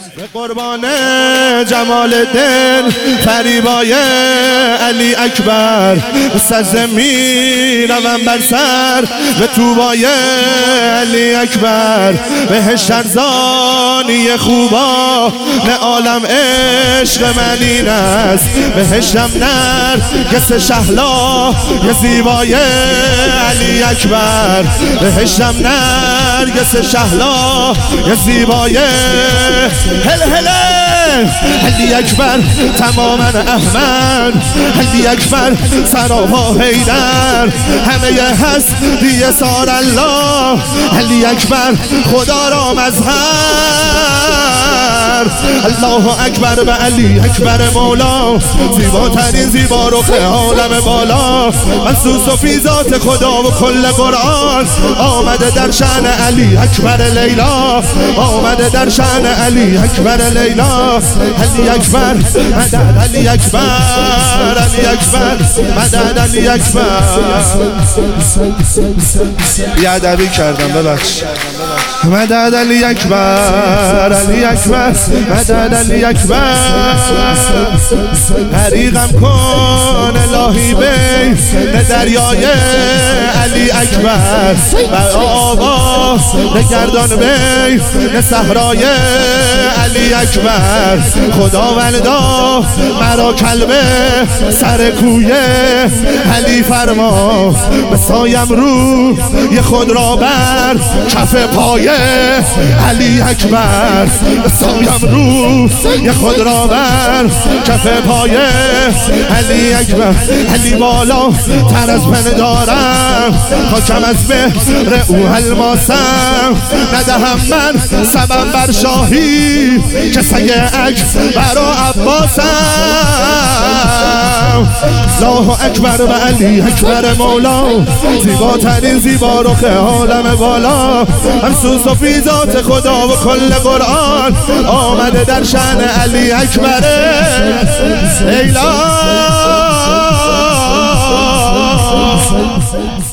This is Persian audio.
به قربان جمال دل فریبای علی اکبر سجده می روم بر سر به توبای علی اکبر بهشت ارزانی خوبا نه عالم عشق من این است بهشتم نرگس شهلا یه زیبای علی اکبر بهشتم نرگس شهلا یه زیبای هل هله علی اکبر تماما احمد علی اکبر سراپا حیدر همه هست دیگه سار الله علی اکبر خدا را مظهر الله اکبر به علی اکبر مولا زیباترین زیبا رخ عالم بالا منصوص و فی ذات خدا و کل قرآن آمده در شأن علی اکبر لیلا آمده در شأن علی اکبر لیلا علی اکبر مدد علی اکبر علی اکبر مدد علی اکبر بیادبی کردم ببخش مدد علی اکبر علی اکبر مدد علی اکبر حریقم کن الهی بین دریای علی اکبر و آواز نگردان بین صحرای علی اکبر خدا ولدا مرا کلبه سر کوی علی فرما بسایم رو یه خود را بر کف پای علی اکبر بسایم رو یه خود را بر کف پای علی اکبر علی بالا تر از من دارم خاکم از بهر او الماسم ندهم من سبب بر شاهی که سگ اکبر و عباسم الله اکبر و علی اکبر مولا زیباترین زیبا رخ عالم بالا منصوص و فی ذات خدا و کل قرآن آمده در شأن علی اکبر لیلا